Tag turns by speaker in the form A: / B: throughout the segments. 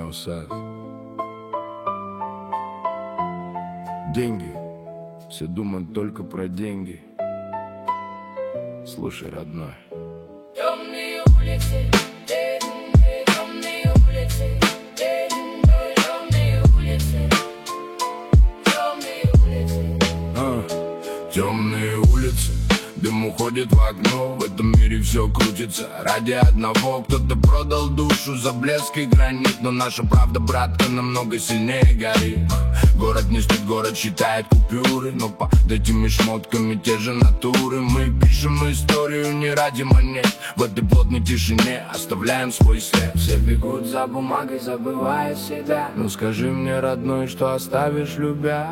A: Неосад. Деньги. Все думают только про деньги. Слушай, родной.
B: Темные улицы, темные улицы, темные улицы, темные улицы.
A: Темные улицы, дым уходит в окно. В этом мире все крутится ради одного. Кто-то продал душу за блеск и гранит, но наша правда, братка, намного сильнее горит. Город не спит, город считает купюры, но под этими шмотками те же натуры. Мы пишем историю не ради монет. В этой плотной тишине оставляем свой след. Все бегут за бумагой, забывая себя. Ну скажи мне, родной, что оставишь, любя?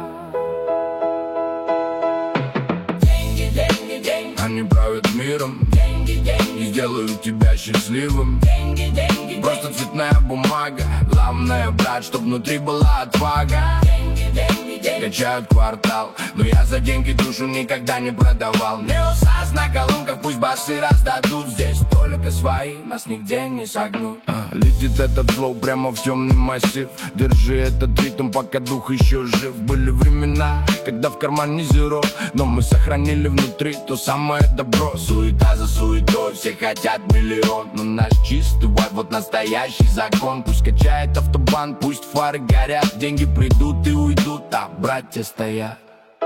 B: Деньги, деньги, деньги.
A: Они правят миром.
B: Деньги, деньги.
A: И сделают тебя счастливым.
B: Деньги, деньги.
A: Просто цветная бумага. Главное, брат, чтоб внутри была отвага.
B: Деньги, деньги, деньги.
A: Качают квартал, но я за деньги душу никогда не продавал. Неосаз на колонках, пусть басы раздадут. Здесь только свои, нас нигде не согнут. Летит этот флоу прямо в темный массив. Держи этот ритм, пока дух еще жив. Были времена, когда в кармане зеро, но мы сохранили внутри то самое добро. Суета за суетой, все хотят миллион, но наш чистый вайб, вот настоящий закон. Пусть качает автобан, пусть фары горят. Деньги придут и уйдут, а братья стоят.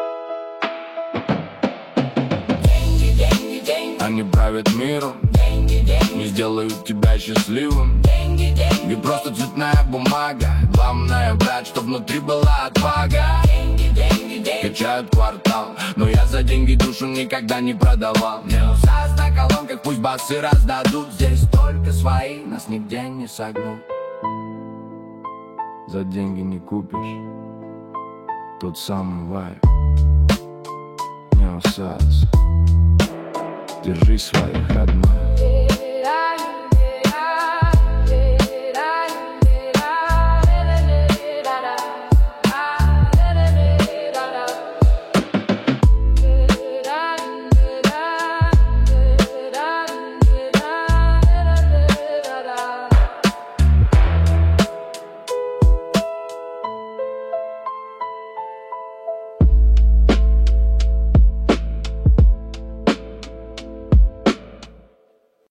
B: Деньги, деньги, деньги.
A: Они правят миром,
B: Деньги, деньги.
A: не сделают тебя счастливым.
B: Деньги, деньги.
A: И просто цветная бумага. Главное, брат, чтоб внутри была отвага.
B: Деньги, деньги, деньги.
A: Качают квартал, но я за деньги душу никогда не продавал. Неосаз на колонках, пусть басы раздадут. Здесь только свои, нас нигде не согнут. За деньги не купишь тот самый вайб. Неосаз, держи своих, родной.